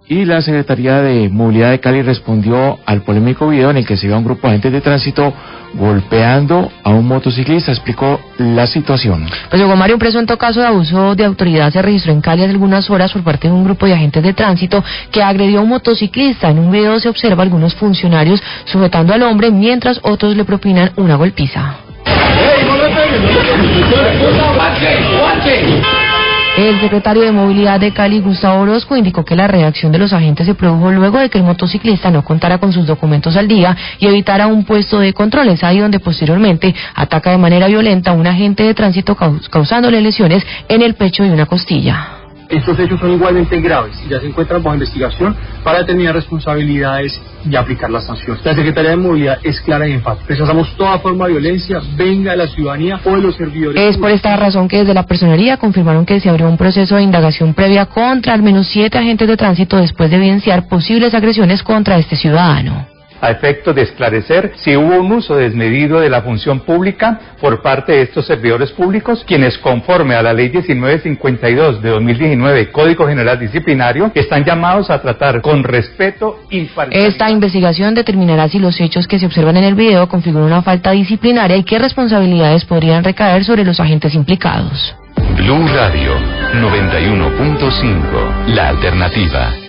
Y la Secretaría de Movilidad de Cali respondió al polémico video en el que se ve a un grupo de agentes de tránsito golpeando a un motociclista. Explicó la situación. Pues Hugo Mario, un presunto caso de abuso de autoridad se registró en Cali hace algunas horas por parte de un grupo de agentes de tránsito que agredió a un motociclista. En un video se observa a algunos funcionarios sujetando al hombre mientras otros le propinan una golpiza. El secretario de Movilidad de Cali, Gustavo Orozco, indicó que la reacción de los agentes se produjo luego de que el motociclista no contara con sus documentos al día y evitara un puesto de control. Es ahí donde posteriormente ataca de manera violenta a un agente de tránsito causándole lesiones en el pecho y una costilla. Estos hechos son igualmente graves y ya se encuentran bajo investigación para determinar responsabilidades y aplicar las sanciones. La Secretaría de Movilidad es clara y enfática. Rechazamos toda forma de violencia, venga de la ciudadanía o de los servidores. Es por esta razón que desde la Personería confirmaron que se abrió un proceso de indagación previa contra al menos 7 agentes de tránsito después de evidenciar posibles agresiones contra este ciudadano. A efecto de esclarecer si hubo un uso desmedido de la función pública por parte de estos servidores públicos, quienes conforme a la Ley 1952 de 2019, Código General Disciplinario, están llamados a tratar con respeto y imparcialidad. Esta investigación determinará si los hechos que se observan en el video configuran una falta disciplinaria y qué responsabilidades podrían recaer sobre los agentes implicados. Blue Radio 91.5, la alternativa.